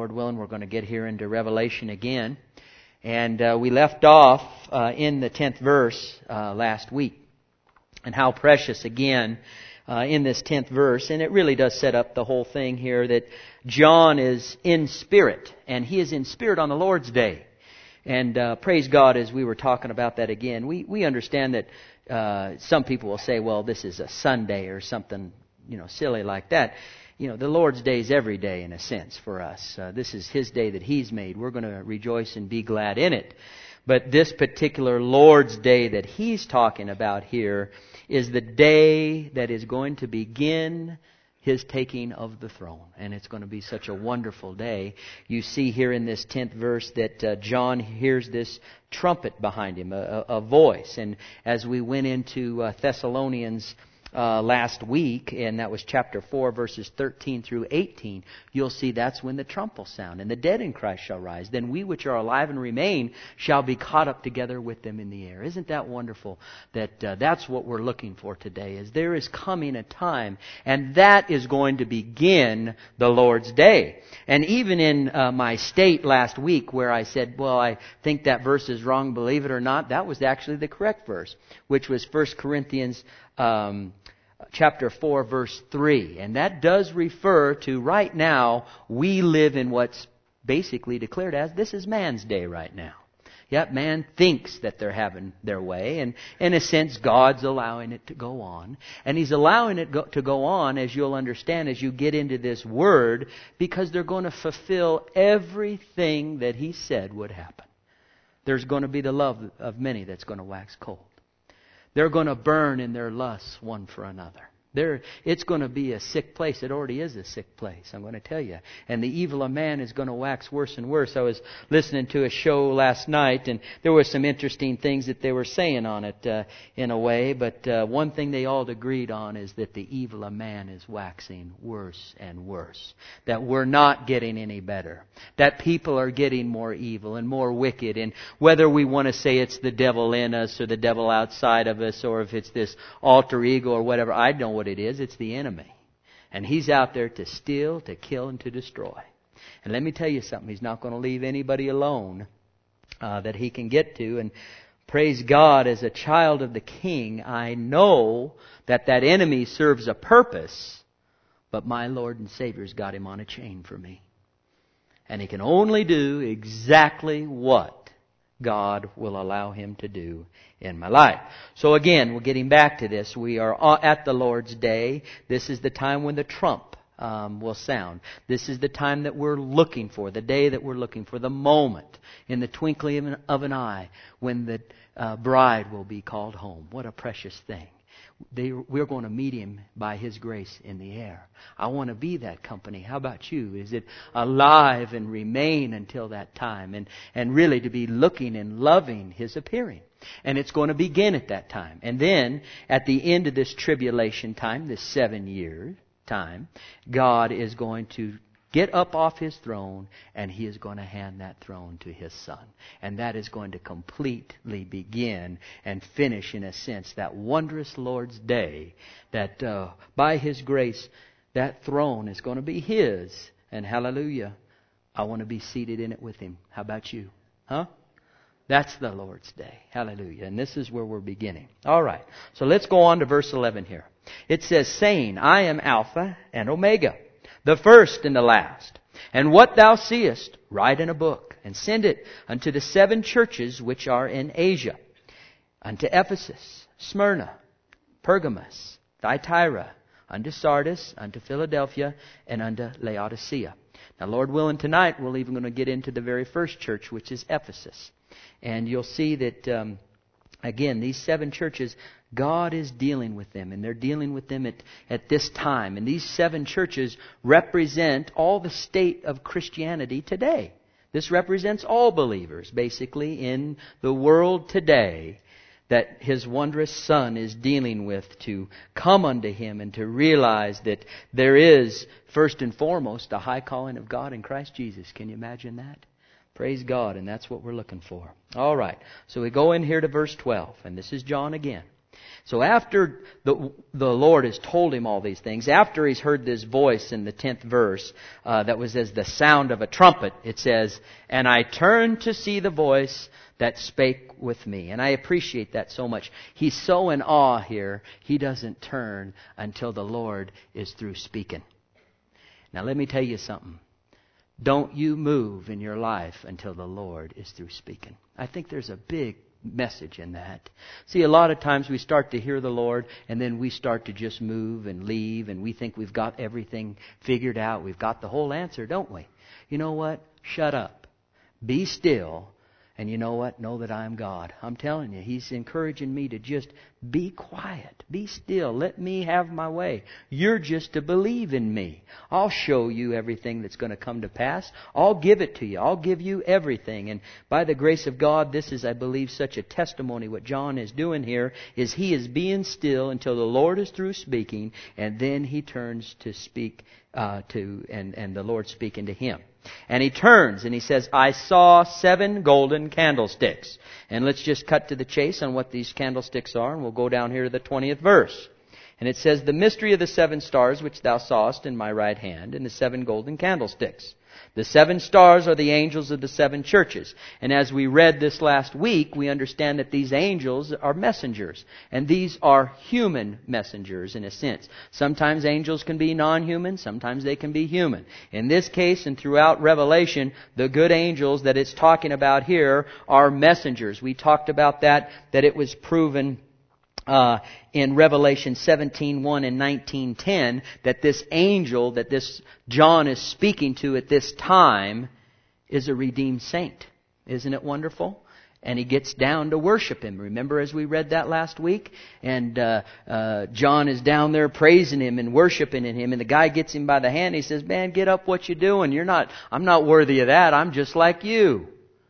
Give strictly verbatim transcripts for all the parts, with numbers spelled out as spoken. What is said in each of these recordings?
Lord willing, we're going to get here into Revelation again. And uh, we left off uh, in the tenth verse uh, last week. And how precious, again, uh, in this tenth verse. And it really does set up the whole thing here that John is in spirit. And he is in spirit on the Lord's Day. And uh, praise God, as we were talking about that again, we, we understand that uh, some people will say, well, this is a Sunday or something, you know, silly like that. You know, the Lord's Day is every day in a sense for us. Uh, this is His day that He's made. We're going to rejoice and be glad in it. But this particular Lord's Day that He's talking about here is the day that is going to begin His taking of the throne. And it's going to be such a wonderful day. You see here in this tenth verse that uh, John hears this trumpet behind him, a, a, a voice. And as we went into uh, Thessalonians Uh, last week, and that was chapter four, verses thirteen through eighteen, you'll see that's when the trump will sound, and the dead in Christ shall rise. Then we which are alive and remain shall be caught up together with them in the air. Isn't that wonderful? That uh, that's what we're looking for today, is there is coming a time, and that is going to begin the Lord's Day. And even in uh, my state last week, where I said, well, I think that verse is wrong, believe it or not, that was actually the correct verse, which was First Corinthians Um, chapter four, verse three. And that does refer to right now, we live in what's basically declared as, this is man's day right now. Yet man thinks that they're having their way. And in a sense, God's allowing it to go on. And He's allowing it go, to go on, as you'll understand, as you get into this Word, because they're going to fulfill everything that He said would happen. There's going to be the love of many that's going to wax cold. They're going to burn in their lusts one for another. There, it's going to be a sick place. It already is a sick place, I'm going to tell you. And the evil of man is going to wax worse and worse. I was listening to a show last night, and there were some interesting things that they were saying on it uh, in a way. But uh, one thing they all agreed on is that the evil of man is waxing worse and worse. That we're not getting any better. That people are getting more evil and more wicked. And whether we want to say it's the devil in us or the devil outside of us, or if it's this alter ego or whatever, I don't know what it is. It's the enemy. And he's out there to steal, to kill, and to destroy. And let me tell you something. He's not going to leave anybody alone uh, that he can get to. And praise God, as a child of the King, I know that that enemy serves a purpose. But my Lord and Savior's got him on a chain for me. And he can only do exactly what God will allow him to do in my life. So again, we're getting back to this. We are at the Lord's Day. This is the time when the trump um, will sound. This is the time that we're looking for, the day that we're looking for, the moment in the twinkling of an eye when the uh, bride will be called home. What a precious thing. They, we're going to meet Him by His grace in the air. I want to be that company. How about you? Is it alive and remain until that time? And, and really to be looking and loving His appearing. And it's going to begin at that time. And then at the end of this tribulation time, this seven year time, God is going to get up off His throne, and He is going to hand that throne to His Son. And that is going to completely begin and finish, in a sense, that wondrous Lord's Day that uh, by His grace, that throne is going to be His. And hallelujah, I want to be seated in it with Him. How about you? Huh? That's the Lord's Day. Hallelujah. And this is where we're beginning. All right. So let's go on to verse eleven here. It says, saying, I am Alpha and Omega, the first and the last. And what thou seest, write in a book, and send it unto the seven churches which are in Asia, unto Ephesus, Smyrna, Pergamos, Thyatira, unto Sardis, unto Philadelphia, and unto Laodicea. Now, Lord willing, tonight we're even going to get into the very first church, which is Ephesus. And you'll see that, um, again, these seven churches, God is dealing with them, and they're dealing with them at, at this time. And these seven churches represent all the state of Christianity today. This represents all believers, basically, in the world today that His wondrous Son is dealing with, to come unto Him and to realize that there is, first and foremost, a high calling of God in Christ Jesus. Can you imagine that? Praise God, and that's what we're looking for. All right, so we go in here to verse twelve, and this is John again. So after the the Lord has told him all these things, after he's heard this voice in the tenth verse uh, that was as the sound of a trumpet, it says, "And I turned to see the voice that spake with me." And I appreciate that so much. He's so in awe here, he doesn't turn until the Lord is through speaking. Now let me tell you something. Don't you move in your life until the Lord is through speaking. I think there's a big message in that. See, a lot of times we start to hear the Lord and then we start to just move and leave and we think we've got everything figured out. We've got the whole answer, don't we? You know what? Shut up. Be still. And you know what? Know that I am God. I'm telling you, He's encouraging me to just be quiet. Be still. Let me have my way. You're just to believe in me. I'll show you everything that's going to come to pass. I'll give it to you. I'll give you everything. And by the grace of God, this is, I believe, such a testimony. What John is doing here is he is being still until the Lord is through speaking, and then he turns to speak uh, to, and, and the Lord speaking to him. And he turns and he says, "I saw seven golden candlesticks." And let's just cut to the chase on what these candlesticks are, and we'll go down here to the twentieth verse. And it says, "The mystery of the seven stars which thou sawest in my right hand, and the seven golden candlesticks. The seven stars are the angels of the seven churches." And as we read this last week, we understand that these angels are messengers. And these are human messengers in a sense. Sometimes angels can be non-human, sometimes they can be human. In this case and throughout Revelation, the good angels that it's talking about here are messengers. We talked about that, that it was proven Uh, in Revelation seventeen one and nineteen ten, that this angel that this John is speaking to at this time is a redeemed saint. Isn't it wonderful? And he gets down to worship Him. Remember as we read that last week? And uh, uh, John is down there praising Him and worshiping Him. And the guy gets him by the hand. He says, "Man, get up, what you doing? You're not, I'm not worthy of that. I'm just like you."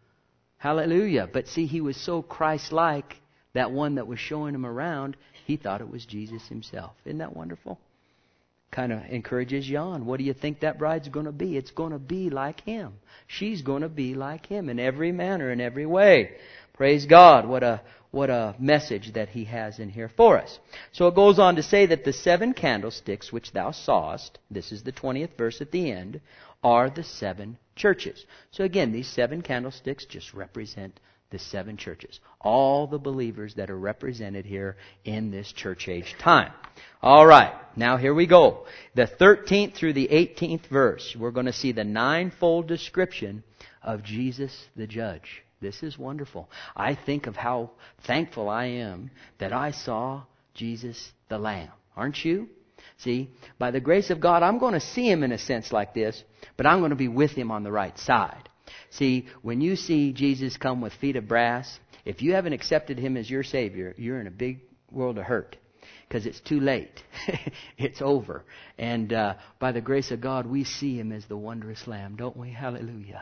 Hallelujah. But see, he was so Christ-like. That one that was showing him around, he thought it was Jesus Himself. Isn't that wonderful? Kind of encourages John. What do you think that bride's going to be? It's going to be like Him. She's going to be like Him in every manner, in every way. Praise God. What a what a message that He has in here for us. So it goes on to say that the seven candlesticks which thou sawest, this is the twentieth verse at the end, are the seven churches. So again, these seven candlesticks just represent the seven churches. All the believers that are represented here in this church age time. All right. Now here we go. The thirteenth through the eighteenth verse. We're going to see the ninefold description of Jesus the Judge. This is wonderful. I think of how thankful I am that I saw Jesus the Lamb. Aren't you? See, by the grace of God, I'm going to see Him in a sense like this, but I'm going to be with Him on the right side. See, when you see Jesus come with feet of brass, if you haven't accepted Him as your Savior, you're in a big world of hurt. Because it's too late. It's over. And uh, by the grace of God, we see Him as the wondrous Lamb, don't we? Hallelujah.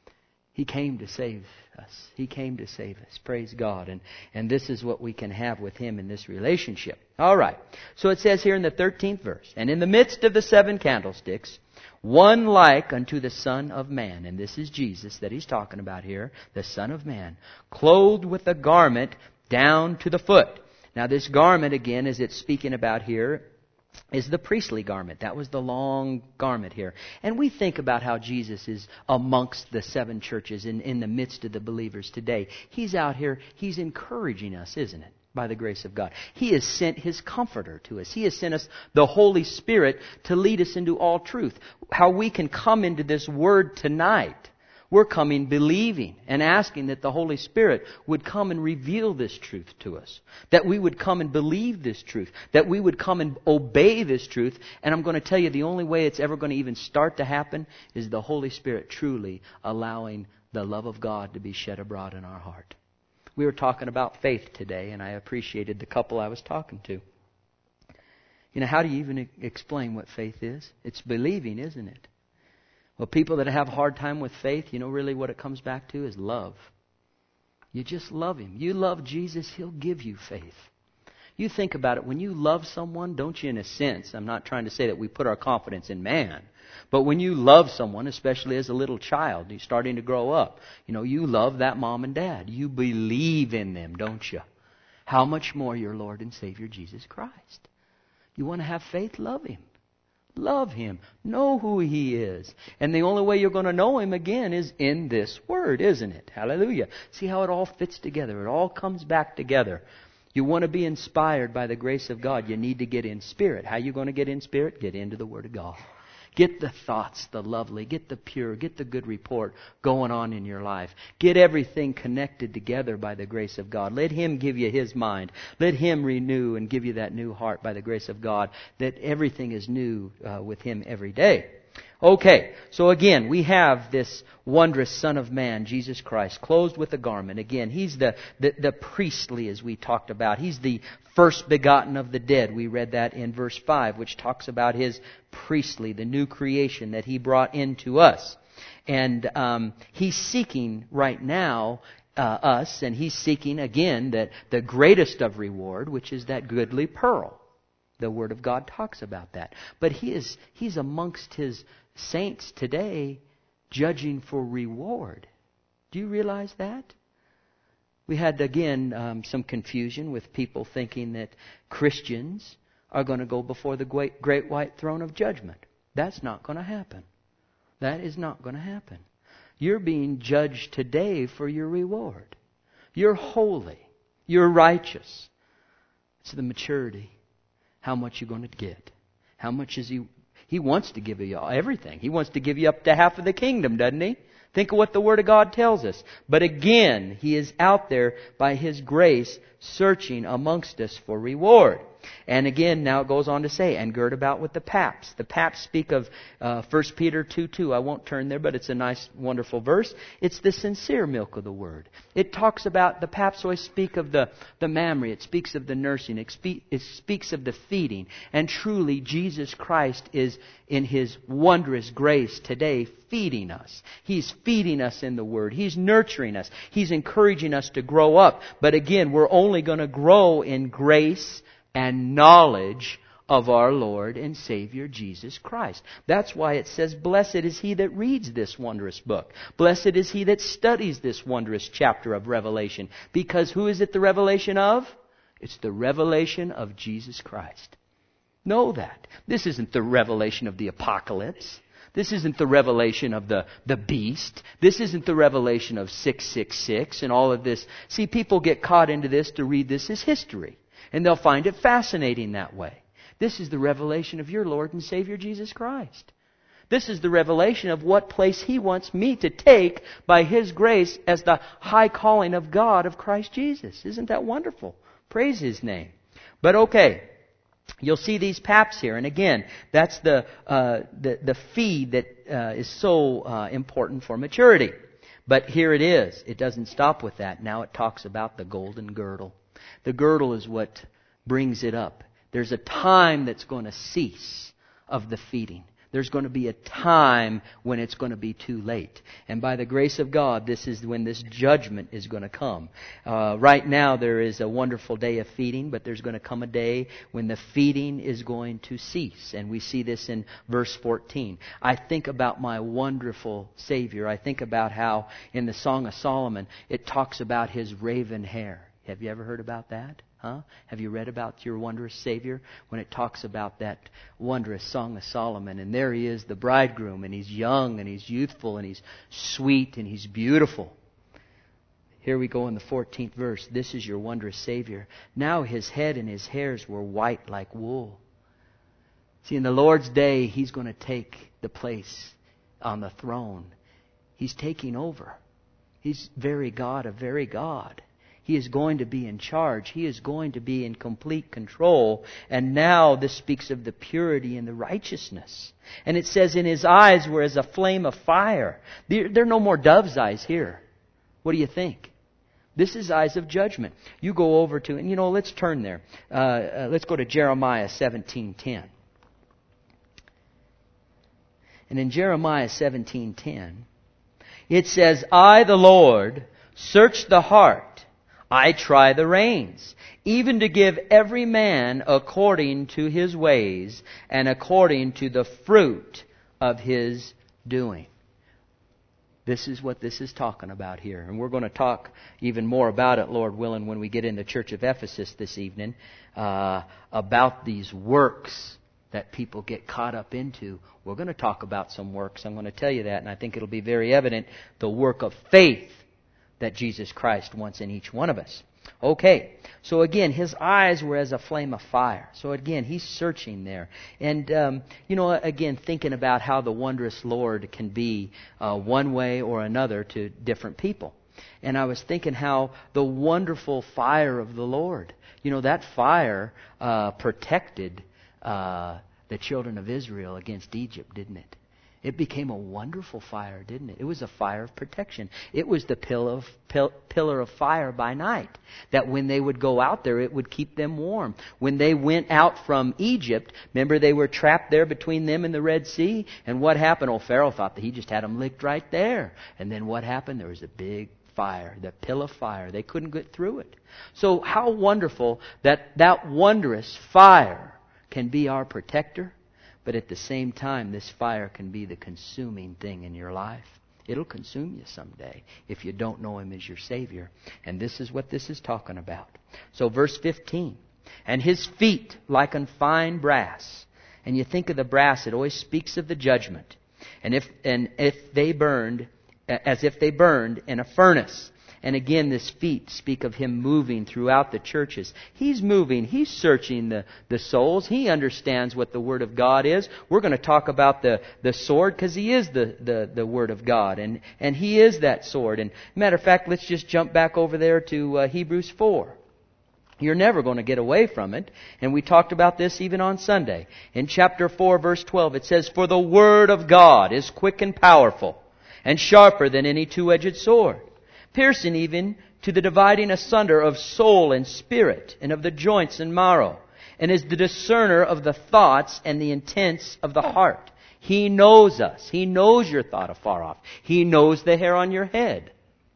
He came to save us. He came to save us. Praise God. And, and this is what we can have with Him in this relationship. All right. So it says here in the thirteenth verse, "And in the midst of the seven candlesticks, one like unto the Son of Man." And this is Jesus that He's talking about here, the Son of Man, "clothed with a garment down to the foot." Now this garment, again, as it's speaking about here, is the priestly garment. That was the long garment here. And we think about how Jesus is amongst the seven churches in, in the midst of the believers today. He's out here, He's encouraging us, isn't it? By the grace of God. He has sent His Comforter to us. He has sent us the Holy Spirit to lead us into all truth. How we can come into this Word tonight. We're coming believing and asking that the Holy Spirit would come and reveal this truth to us. That we would come and believe this truth. That we would come and obey this truth. And I'm going to tell you, the only way it's ever going to even start to happen is the Holy Spirit truly allowing the love of God to be shed abroad in our heart. We were talking about faith today, and I appreciated the couple I was talking to. You know, how do you even explain what faith is? It's believing, isn't it? Well, people that have a hard time with faith, you know really what it comes back to is love. You just love Him. You love Jesus, He'll give you faith. You think about it. When you love someone, don't you, in a sense, I'm not trying to say that we put our confidence in man, but when you love someone, especially as a little child, you're starting to grow up, you know, you love that mom and dad. You believe in them, don't you? how much more your Lord and Savior Jesus Christ? You want to have faith? Love Him. Love Him. Know who He is. And the only way you're going to know Him again is in this Word, isn't it? Hallelujah. See how it all fits together. It all comes back together. You want to be inspired by the grace of God, you need to get in Spirit. How are you going to get in Spirit? Get into the Word of God. Get the thoughts, the lovely, get the pure, get the good report going on in your life. Get everything connected together by the grace of God. Let Him give you His mind. Let Him renew and give you that new heart by the grace of God, that everything is new uh, with Him every day. Okay, so again, we have this wondrous Son of Man, Jesus Christ, clothed with a garment. Again, He's the, the, the priestly, as we talked about. He's the first begotten of the dead. We read that in verse five, which talks about His priestly, the new creation that He brought into us. And um, He's seeking right now uh, us, and He's seeking, again, that the greatest of reward, which is that goodly pearl. The Word of God talks about that. But He is He's amongst His saints today judging for reward. Do you realize that? We had, again, um, some confusion with people thinking that Christians are going to go before the great, great white throne of judgment. That's not going to happen. That is not going to happen. You're being judged today for your reward. You're holy. You're righteous. It's the maturity. How much you're going to get. How much is He... He wants to give you everything. He wants to give you up to half of the kingdom, doesn't He? Think of what the Word of God tells us. But again, He is out there by His grace searching amongst us for reward. And again, now it goes on to say, and gird about with the paps. The paps speak of uh, First Peter two two. I won't turn there, but it's a nice, wonderful verse. It's the sincere milk of the Word. It talks about, the paps always speak of the, the mammary. It speaks of the nursing. It, spe- it speaks of the feeding. And truly, Jesus Christ is, in His wondrous grace today, feeding us. He's feeding us in the Word. He's nurturing us. He's encouraging us to grow up. But again, we're only going to grow in grace and knowledge of our Lord and Savior Jesus Christ. That's why it says, blessed is he that reads this wondrous book. Blessed is he that studies this wondrous chapter of Revelation. Because who is it the revelation of? It's the revelation of Jesus Christ. Know that. This isn't the revelation of the apocalypse. This isn't the revelation of the, the beast. This isn't the revelation of six six six and all of this. See, people get caught into this to read this as history. And they'll find it fascinating that way. This is the revelation of your Lord and Savior Jesus Christ. This is the revelation of what place He wants me to take by His grace as the high calling of God of Christ Jesus. Isn't that wonderful? Praise His name. But okay, you'll see these paps here. And again, that's the uh, the, the feed that uh, is so uh, important for maturity. But here it is. It doesn't stop with that. Now it talks about the golden girdle. The girdle is what brings it up. There's a time that's going to cease of the feeding. There's going to be a time when it's going to be too late. And by the grace of God, this is when this judgment is going to come. Uh, right now, there is a wonderful day of feeding, but there's going to come a day when the feeding is going to cease. And we see this in verse fourteen. I think about my wonderful Savior. I think about how in the Song of Solomon, it talks about His raven hair. Have you ever heard about that? Huh? Have you read about your wondrous Savior? When it talks about that wondrous Song of Solomon. And there He is, the bridegroom. And He's young and He's youthful and He's sweet and He's beautiful. Here we go in the fourteenth verse. This is your wondrous Savior. Now His head and His hairs were white like wool. See, in the Lord's day, He's going to take the place on the throne. He's taking over. He's very God of very God. He is going to be in charge. He is going to be in complete control. And now this speaks of the purity and the righteousness. And it says, in His eyes were as a flame of fire. There are no more dove's eyes here. What do you think? This is eyes of judgment. You go over to, and you know, let's turn there. Uh, uh, let's go to Jeremiah seventeen ten. And in Jeremiah seventeen ten, it says, I, the Lord, search the heart. I try the reins, even to give every man according to his ways and according to the fruit of his doing. This is what this is talking about here. And we're going to talk even more about it, Lord willing, when we get in the Church of Ephesus this evening, uh, about these works that people get caught up into. We're going to talk about some works. I'm going to tell you that, and I think it'll be very evident, the work of faith that Jesus Christ wants in each one of us. Okay, so again, his eyes were as a flame of fire. So again, he's searching there. And, um, you know, again, thinking about how the wondrous Lord can be uh, one way or another to different people. And I was thinking how the wonderful fire of the Lord, you know, that fire uh, protected uh, the children of Israel against Egypt, didn't it? It became a wonderful fire, didn't it? It was a fire of protection. It was the pill of, pill, pillar of fire by night. That when they would go out there, it would keep them warm. When they went out from Egypt, remember they were trapped there between them and the Red Sea? And what happened? Oh, Pharaoh thought that he just had them licked right there. And then what happened? There was a big fire, the pill of fire. They couldn't get through it. So how wonderful that that wondrous fire can be our protector. But at the same time, this fire can be the consuming thing in your life. It'll consume you someday if you don't know Him as your Savior. And this is what this is talking about. So verse fifteen. And his feet like fine brass. And you think of the brass, it always speaks of the judgment. And if and if they burned, as if they burned in a furnace. And again, this feet speak of Him moving throughout the churches. He's moving. He's searching the, the souls. He understands what the Word of God is. We're going to talk about the, the sword because He is the, the, the Word of God. And, and He is that sword. And matter of fact, let's just jump back over there to uh, Hebrews four. You're never going to get away from it. And we talked about this even on Sunday. In chapter four, verse twelve, it says, For the Word of God is quick and powerful, and sharper than any two-edged sword, piercing even to the dividing asunder of soul and spirit, and of the joints and marrow, and is the discerner of the thoughts and the intents of the heart. He knows us. He knows your thought afar off. He knows the hair on your head.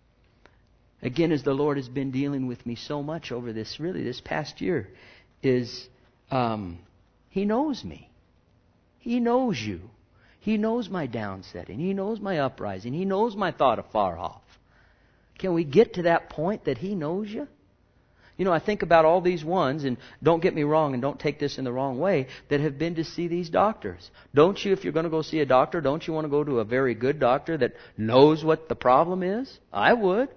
Again, as the Lord has been dealing with me so much over this, really, this past year, is um, He knows me. He knows you. He knows my downsetting. He knows my uprising. He knows my thought afar off. Can we get to that point that He knows you? You know, I think about all these ones, and don't get me wrong, and don't take this in the wrong way, that have been to see these doctors. Don't you, if you're going to go see a doctor, don't you want to go to a very good doctor that knows what the problem is? I would.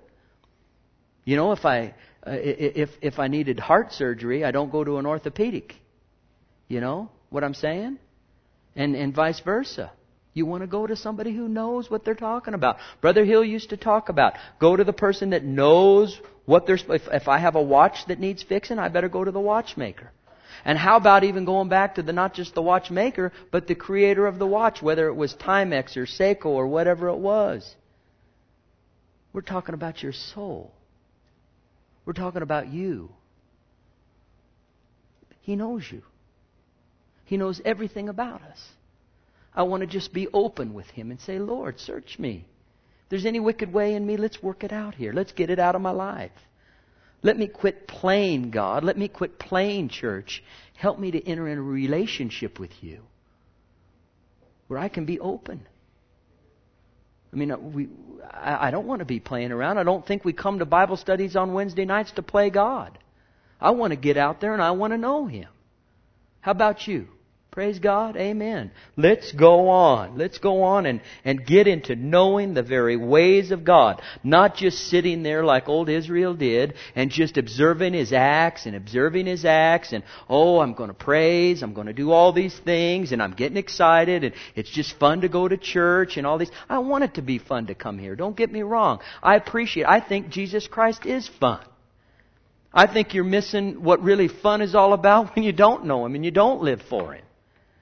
You know, if I uh, if if I needed heart surgery, I don't go to an orthopedic. You know what I'm saying? And and vice versa. You want to go to somebody who knows what they're talking about. Brother Hill used to talk about, go to the person that knows what they're... If, if I have a watch that needs fixing, I better go to the watchmaker. And how about even going back to the not just the watchmaker, but the creator of the watch, whether it was Timex or Seiko or whatever it was. We're talking about your soul. We're talking about you. He knows you. He knows everything about us. I want to just be open with Him and say, Lord, search me. If there's any wicked way in me, let's work it out here. Let's get it out of my life. Let me quit playing God. Let me quit playing church. Help me to enter in a relationship with You where I can be open. I mean, we, I, I don't want to be playing around. I don't think we come to Bible studies on Wednesday nights to play God. I want to get out there and I want to know Him. How about you? Praise God. Amen. Let's go on. Let's go on and, and get into knowing the very ways of God. Not just sitting there like old Israel did and just observing His acts and observing His acts and, oh, I'm going to praise, I'm going to do all these things and I'm getting excited and it's just fun to go to church and all these. I want it to be fun to come here. Don't get me wrong. I appreciate I think Jesus Christ is fun. I think you're missing what really fun is all about when you don't know Him and you don't live for Him.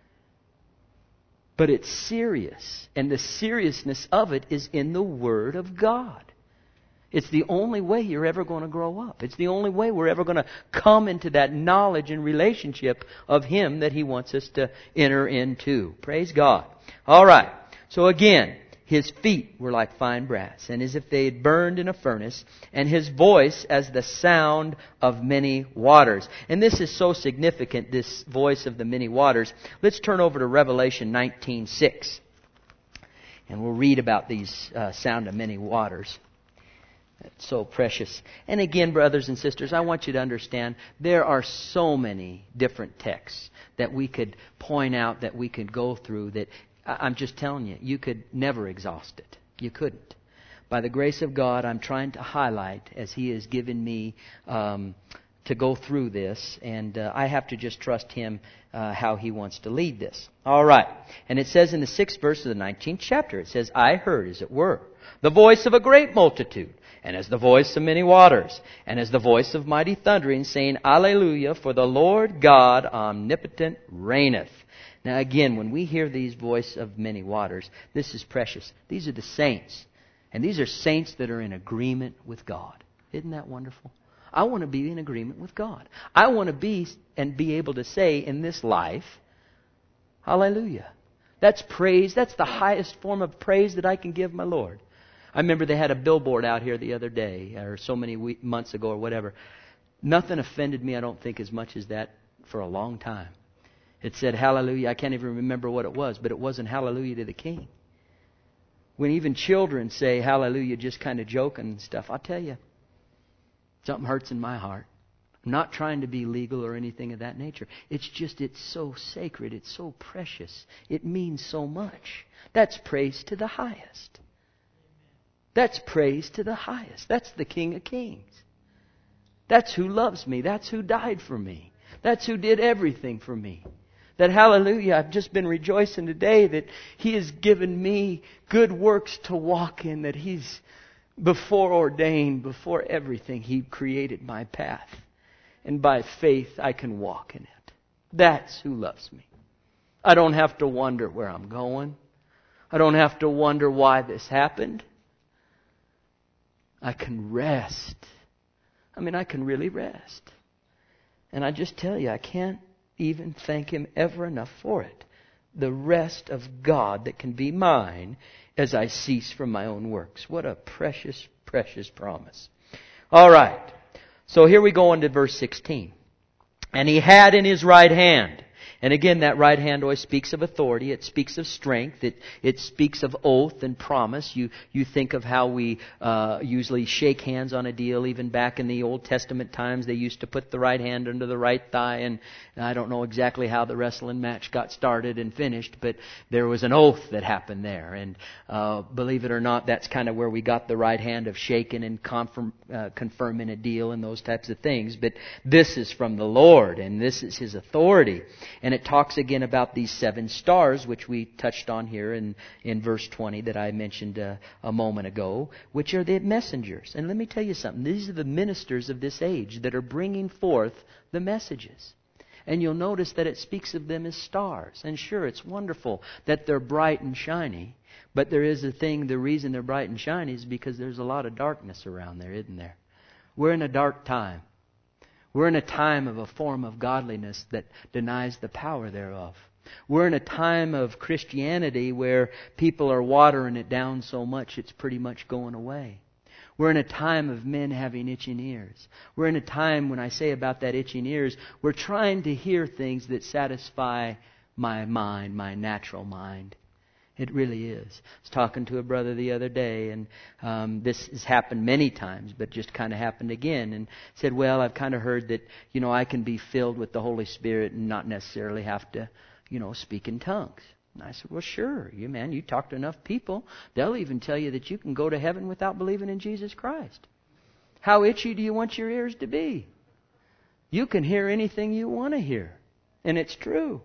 But it's serious. And the seriousness of it is in the Word of God. It's the only way you're ever going to grow up. It's the only way we're ever going to come into that knowledge and relationship of Him that He wants us to enter into. Praise God. All right. So again, His feet were like fine brass, and as if they had burned in a furnace, and His voice as the sound of many waters. And this is so significant, this voice of the many waters. Let's turn over to Revelation nineteen six. And we'll read about these uh, sound of many waters. It's so precious. And again, brothers and sisters, I want you to understand there are so many different texts that we could point out, that we could go through, that I'm just telling you, you could never exhaust it. You couldn't. By the grace of God, I'm trying to highlight as He has given me um, to go through this. And uh, I have to just trust Him uh, how He wants to lead this. All right. And it says in the sixth verse of the nineteenth chapter, it says, I heard, as it were, the voice of a great multitude, and as the voice of many waters, and as the voice of mighty thundering, saying, Alleluia, for the Lord God omnipotent reigneth. Now again, when we hear these voice of many waters, this is precious. These are the saints. And these are saints that are in agreement with God. Isn't that wonderful? I want to be in agreement with God. I want to be and be able to say in this life, Hallelujah. That's praise. That's the highest form of praise that I can give my Lord. I remember they had a billboard out here the other day, or so many weeks, months ago or whatever. Nothing offended me, I don't think, as much as that for a long time. It said Hallelujah. I can't even remember what it was, but it wasn't Hallelujah to the King. When even children say Hallelujah, just kind of joking and stuff, I'll tell you, something hurts in my heart. I'm not trying to be legal or anything of that nature. It's just, it's so sacred. It's so precious. It means so much. That's praise to the highest. That's praise to the highest. That's the King of Kings. That's who loves me. That's who died for me. That's who did everything for me. That hallelujah, I've just been rejoicing today that He has given me good works to walk in, that He's before ordained, before everything, He created my path. And by faith I can walk in it. That's who loves me. I don't have to wonder where I'm going. I don't have to wonder why this happened. I can rest. I mean, I can really rest. And I just tell you, I can't even thank Him ever enough for it. The rest of God that can be mine as I cease from my own works. What a precious, precious promise. All right. So here we go into verse sixteen. And He had in His right hand. And again, that right hand always speaks of authority. It speaks of strength. It it speaks of oath and promise. You you think of how we uh, usually shake hands on a deal. Even back in the Old Testament times, they used to put the right hand under the right thigh. And I don't know exactly how the wrestling match got started and finished, but there was an oath that happened there. And uh, believe it or not, that's kind of where we got the right hand of shaking and confirm, uh, confirming a deal and those types of things. But this is from the Lord, and this is His authority. And it talks again about these seven stars, which we touched on here in, in verse twenty that I mentioned uh, a moment ago, which are the messengers. And let me tell you something. These are the ministers of this age that are bringing forth the messages. And you'll notice that it speaks of them as stars. And sure, it's wonderful that they're bright and shiny. But there is a thing, the reason they're bright and shiny is because there's a lot of darkness around there, isn't there? We're in a dark time. We're in a time of a form of godliness that denies the power thereof. We're in a time of Christianity where people are watering it down so much it's pretty much going away. We're in a time of men having itching ears. We're in a time, when I say about that itching ears, we're trying to hear things that satisfy my mind, my natural mind. It really is. I was talking to a brother the other day, and um, this has happened many times, but just kind of happened again. And said, well, I've kind of heard that, you know, I can be filled with the Holy Spirit and not necessarily have to, you know, speak in tongues. And I said, well, sure. You man, you talk to enough people, they'll even tell you that you can go to heaven without believing in Jesus Christ. How itchy do you want your ears to be? You can hear anything you want to hear. And it's true.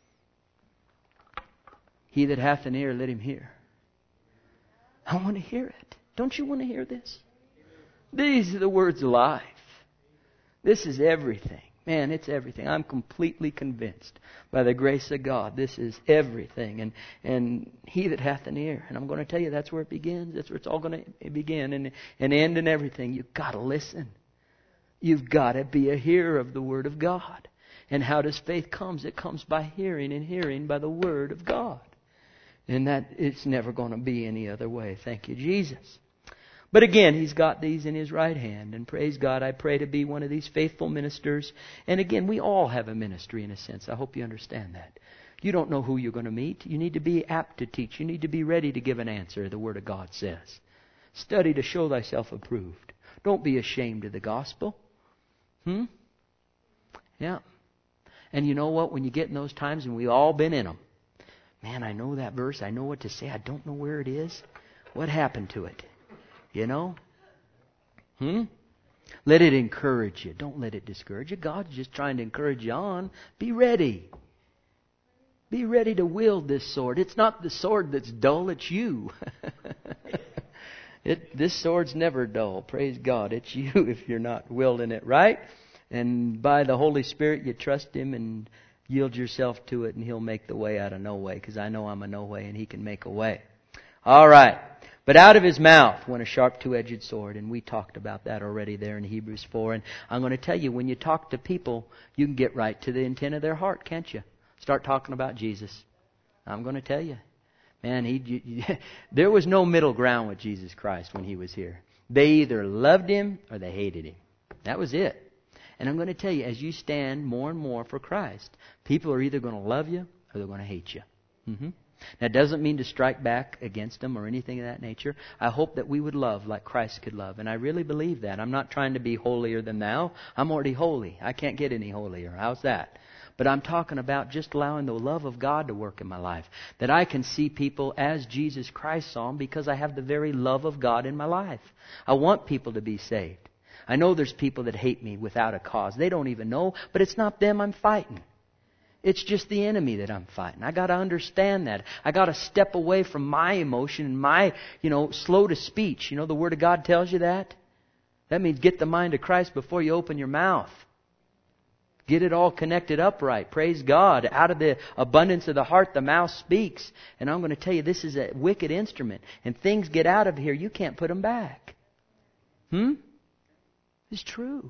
He that hath an ear, let him hear. I want to hear it. Don't you want to hear this? These are the words of life. This is everything. Man, it's everything. I'm completely convinced by the grace of God. This is everything. And and he that hath an ear. And I'm going to tell you, that's where it begins. That's where it's all going to begin and, and end and everything. You've got to listen. You've got to be a hearer of the Word of God. And how does faith come? It comes by hearing, and hearing by the Word of God. And that it's never going to be any other way. Thank you, Jesus. But again, He's got these in His right hand. And praise God, I pray to be one of these faithful ministers. And again, we all have a ministry in a sense. I hope you understand that. You don't know who you're going to meet. You need to be apt to teach. You need to be ready to give an answer, the Word of God says. Study to show thyself approved. Don't be ashamed of the gospel. Hmm? Yeah. And you know what? When you get in those times, and we've all been in them. Man, I know that verse. I know what to say. I don't know where it is. What happened to it? You know? Hmm? Let it encourage you. Don't let it discourage you. God's just trying to encourage you on. Be ready. Be ready to wield this sword. It's not the sword that's dull. It's you. it, this sword's never dull. Praise God. It's you if you're not wielding it right. And by the Holy Spirit, you trust Him and yield yourself to it, and He'll make the way out of no way, because I know I'm a no way, and He can make a way. All right. But out of His mouth went a sharp two-edged sword, and we talked about that already there in Hebrews four. And I'm going to tell you, when you talk to people, you can get right to the intent of their heart, can't you? Start talking about Jesus. I'm going to tell you. Man, he, you, there was no middle ground with Jesus Christ when He was here. They either loved Him or they hated Him. That was it. And I'm going to tell you, as you stand more and more for Christ, people are either going to love you or they're going to hate you. Mm-hmm. Now, it doesn't mean to strike back against them or anything of that nature. I hope that we would love like Christ could love. And I really believe that. I'm not trying to be holier than thou. I'm already holy. I can't get any holier. How's that? But I'm talking about just allowing the love of God to work in my life. That I can see people as Jesus Christ saw them because I have the very love of God in my life. I want people to be saved. I know there's people that hate me without a cause. They don't even know, but it's not them I'm fighting. It's just the enemy that I'm fighting. I got to understand that. I got to step away from my emotion and my, you know, slow to speech. You know, the Word of God tells you that. That means get the mind of Christ before you open your mouth. Get it all connected upright. Praise God. Out of the abundance of the heart, the mouth speaks. And I'm going to tell you, this is a wicked instrument. And things get out of here, you can't put them back. Hmm? It's true.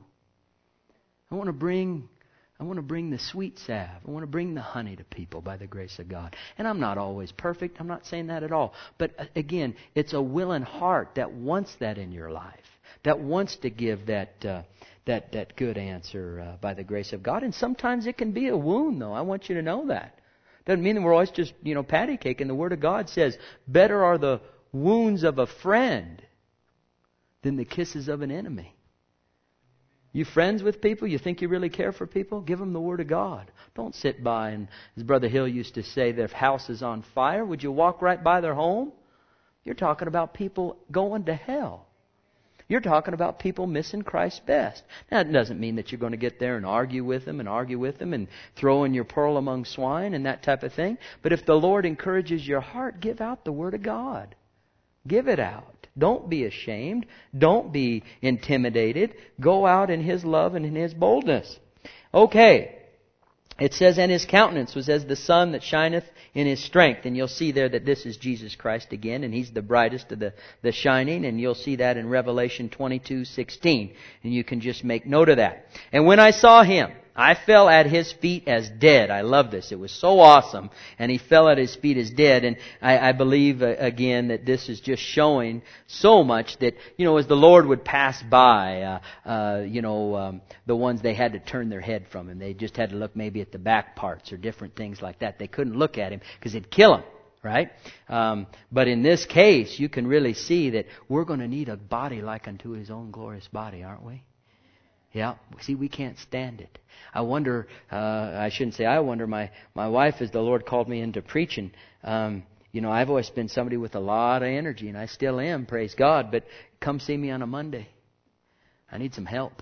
I want to bring... I want to bring the sweet salve. I want to bring the honey to people by the grace of God. And I'm not always perfect. I'm not saying that at all. But again, it's a willing heart that wants that in your life. That wants to give that uh, that that good answer uh, by the grace of God. And sometimes it can be a wound, though. I want you to know that. Doesn't mean that we're always just, you know, patty caking. The Word of God says, better are the wounds of a friend than the kisses of an enemy. You friends with people? You think you really care for people? Give them the Word of God. Don't sit by and, as Brother Hill used to say, their house is on fire. Would you walk right by their home? You're talking about people going to hell. You're talking about people missing Christ's best. Now, it doesn't mean that you're going to get there and argue with them and argue with them and throw in your pearl among swine and that type of thing. But if the Lord encourages your heart, give out the Word of God. Give it out. Don't be ashamed. Don't be intimidated. Go out in His love and in His boldness. Okay. It says, and His countenance was as the sun that shineth in His strength. And you'll see there that this is Jesus Christ again. And He's the brightest of the, the shining. And you'll see that in Revelation twenty-two sixteen. And you can just make note of that. And when I saw Him, I fell at His feet as dead. I love this. It was so awesome. And He fell at His feet as dead. And I, I believe, uh, again, that this is just showing so much that, you know, as the Lord would pass by, uh, uh, you know, um, the ones they had to turn their head from Him. They just had to look maybe at the back parts or different things like that. They couldn't look at Him because it'd kill Him. Right? Um, but in this case, you can really see that we're going to need a body like unto His own glorious body, aren't we? Yeah. See, we can't stand it. I wonder, uh, I shouldn't say I wonder, my, my wife, as the Lord called me into preaching, um, you know, I've always been somebody with a lot of energy, and I still am, praise God, but come see me on a Monday. I need some help.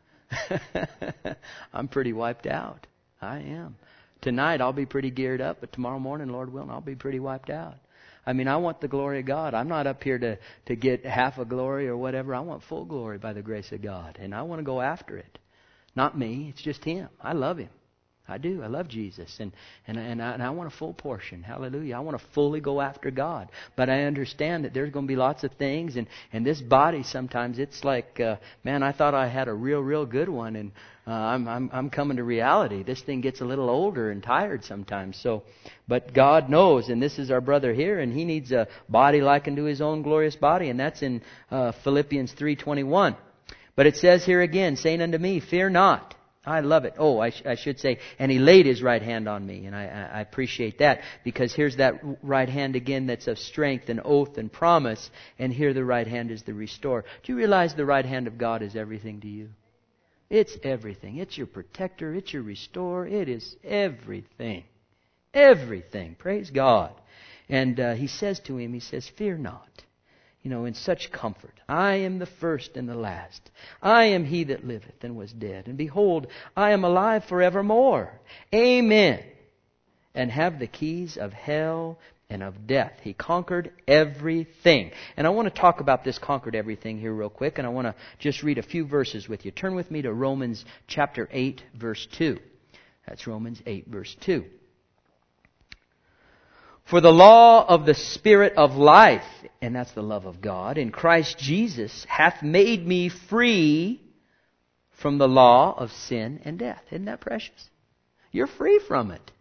I'm pretty wiped out. I am. Tonight I'll be pretty geared up, but tomorrow morning, Lord willing, I'll be pretty wiped out. I mean, I want the glory of God. I'm not up here to, to get half a glory or whatever. I want full glory by the grace of God. And I want to go after it. Not me. It's just Him. I love Him. I do. I love Jesus. And, and, and, I, and I want a full portion. Hallelujah. I want to fully go after God. But I understand that there's going to be lots of things. And, and this body, sometimes it's like, uh, man, I thought I had a real, real good one. And uh, I'm, I'm, I'm coming to reality. This thing gets a little older and tired sometimes. So, but God knows. And this is our brother here. And he needs a body like unto His own glorious body. And that's in uh, Philippians three twenty-one. But it says here again, saying unto me, fear not. I love it. Oh, I, sh- I should say, and He laid His right hand on me. And I, I, I appreciate that, because here's that right hand again that's of strength and oath and promise. And here the right hand is the restorer. Do you realize the right hand of God is everything to you? It's everything. It's your protector. It's your restorer. It is everything. Everything. Praise God. And uh, He says to him, He says, fear not. You know, in such comfort. I am the first and the last. I am He that liveth and was dead. And behold, I am alive forevermore. Amen. And have the keys of hell and of death. He conquered everything. And I want to talk about this conquered everything here real quick. And I want to just read a few verses with you. Turn with me to Romans chapter eight, verse two. That's Romans eight, verse two. For the law of the Spirit of life, and that's the love of God, in Christ Jesus hath made me free from the law of sin and death. Isn't that precious? You're free from it.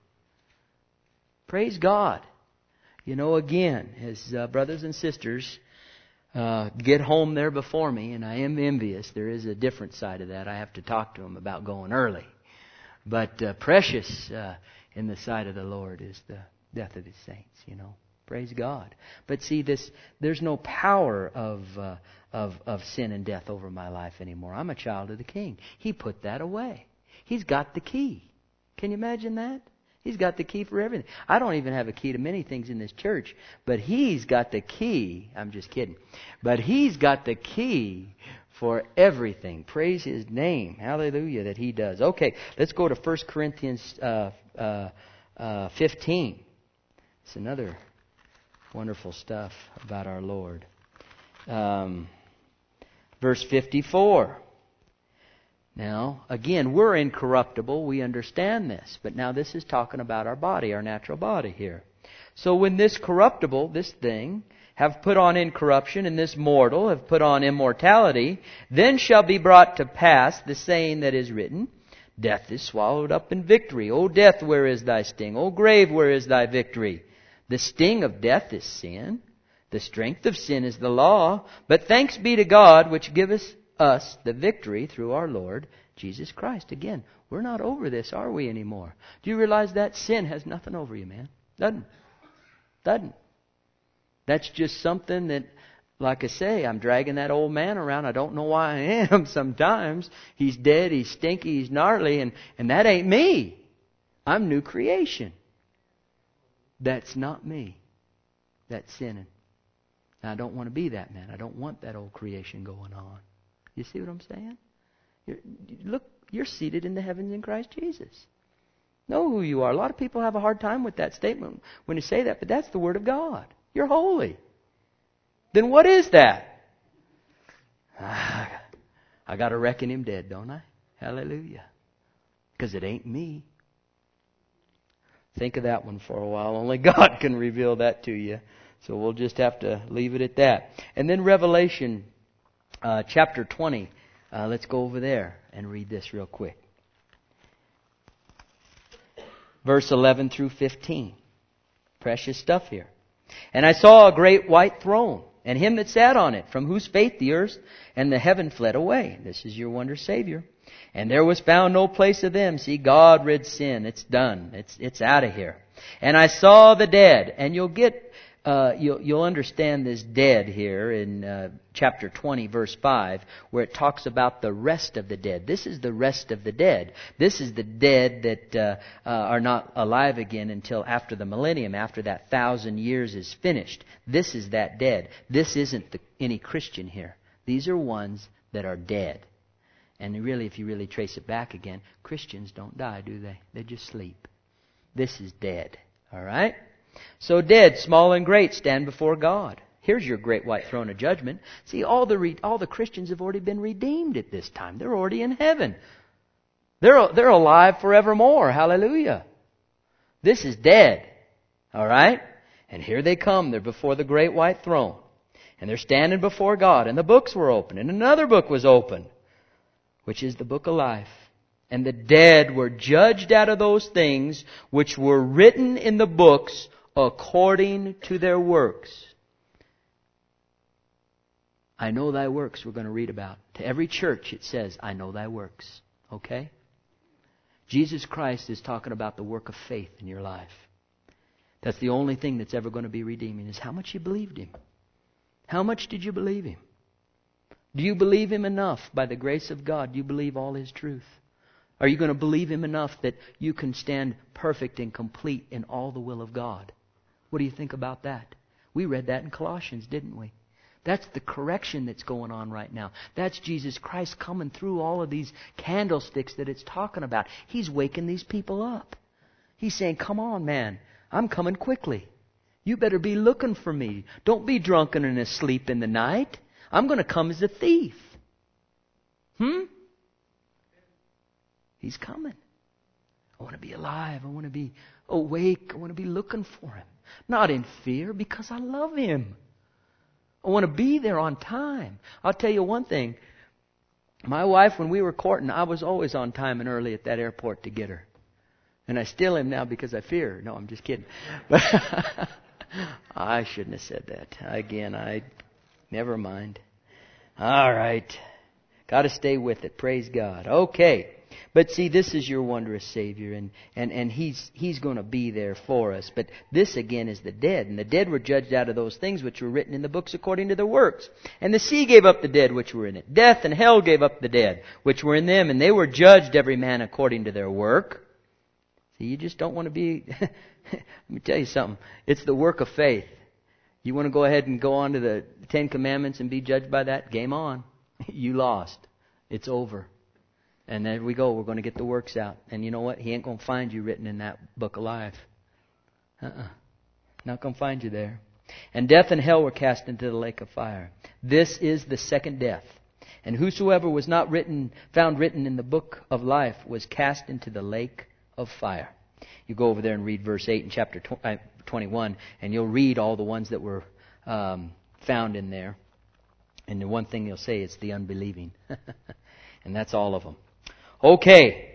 Praise God. You know, again, as uh, brothers and sisters uh, get home there before me, and I am envious, there is a different side of that. I have to talk to them about going early. But uh, precious uh, in the sight of the Lord is the death of His saints, you know. Praise God. But see, this there's no power of uh, of of sin and death over my life anymore. I'm a child of the King. He put that away. He's got the key. Can you imagine that? He's got the key for everything. I don't even have a key to many things in this church, but He's got the key. I'm just kidding. But He's got the key for everything. Praise His name. Hallelujah that He does. Okay, let's go to First Corinthians uh, uh, uh, fifteen. It's another wonderful stuff about our Lord. Um, verse fifty-four. Now, again, we're incorruptible. We understand this. But now this is talking about our body, our natural body here. So when this corruptible, this thing, have put on incorruption, and this mortal have put on immortality, then shall be brought to pass the saying that is written, death is swallowed up in victory. O death, where is thy sting? O grave, where is thy victory? The sting of death is sin. The strength of sin is the law. But thanks be to God, which giveth us the victory through our Lord Jesus Christ. Again, we're not over this, are we, anymore? Do you realize that sin has nothing over you, man? Doesn't. Doesn't. That's just something that, like I say, I'm dragging that old man around. I don't know why I am sometimes. He's dead, he's stinky, he's gnarly, and, and that ain't me. I'm new creation. That's not me. That's sinning. And I don't want to be that man. I don't want that old creation going on. You see what I'm saying? You're, look, you're seated in the heavens in Christ Jesus. Know who you are. A lot of people have a hard time with that statement when you say that, but that's the Word of God. You're holy. Then what is that? Ah, I got to reckon him dead, don't I? Hallelujah. Because it ain't me. Think of that one for a while. Only God can reveal that to you. So we'll just have to leave it at that. And then Revelation uh, chapter twenty. Uh, let's go over there and read this real quick. Verse eleven through fifteen. Precious stuff here. And I saw a great white throne, and him that sat on it, from whose face the earth and the heaven fled away. This is your wonder Savior. And there was found no place of them. See, God rid sin. It's done. It's it's out of here. And I saw the dead. And you'll get, uh, you'll you'll understand this dead here in uh, chapter twenty, verse five, where it talks about the rest of the dead. This is the rest of the dead. This is the dead that uh, uh, are not alive again until after the millennium, after that thousand years is finished. This is that dead. This isn't the, any Christian here. These are ones that are dead. And really, if you really trace it back again, Christians don't die, do they? They just sleep. This is dead. All right? So dead, small and great, stand before God. Here's your great white throne of judgment. See, all the re- all the Christians have already been redeemed at this time. They're already in heaven. They're they're alive forevermore. Hallelujah. This is dead. All right? And here they come. They're before the great white throne. And they're standing before God. And the books were open. And another book was open, which is the book of life. And the dead were judged out of those things which were written in the books according to their works. I know thy works we're going to read about. To every church it says, I know thy works. Okay? Jesus Christ is talking about the work of faith in your life. That's the only thing that's ever going to be redeeming, is how much you believed Him. How much did you believe Him? Do you believe Him enough by the grace of God? Do you believe all His truth? Are you going to believe Him enough that you can stand perfect and complete in all the will of God? What do you think about that? We read that in Colossians, didn't we? That's the correction that's going on right now. That's Jesus Christ coming through all of these candlesticks that it's talking about. He's waking these people up. He's saying, come on, man. I'm coming quickly. You better be looking for me. Don't be drunken and asleep in the night. I'm going to come as a thief. Hmm? He's coming. I want to be alive. I want to be awake. I want to be looking for Him. Not in fear, because I love Him. I want to be there on time. I'll tell you one thing. My wife, when we were courting, I was always on time and early at that airport to get her. And I still am now because I fear her. No, I'm just kidding. But I shouldn't have said that. Again, I... Never mind. All right. Got to stay with it. Praise God. Okay. But see, this is your wondrous Savior, and, and, and He's He's going to be there for us. But this again is the dead. And the dead were judged out of those things which were written in the books according to their works. And the sea gave up the dead which were in it. Death and hell gave up the dead which were in them. And they were judged every man according to their work. See, you just don't want to be... Let me tell you something. It's the work of faith. You want to go ahead and go on to the Ten Commandments and be judged by that? Game on. You lost. It's over. And there we go. We're going to get the works out. And you know what? He ain't going to find you written in that book alive. Uh-uh. Not going to find you there. And death and hell were cast into the lake of fire. This is the second death. And whosoever was not written, found written in the book of life was cast into the lake of fire. You go over there and read verse eight in chapter twenty-one, and you'll read all the ones that were um, found in there. And the one thing you'll say is the unbelieving. And that's all of them. Okay,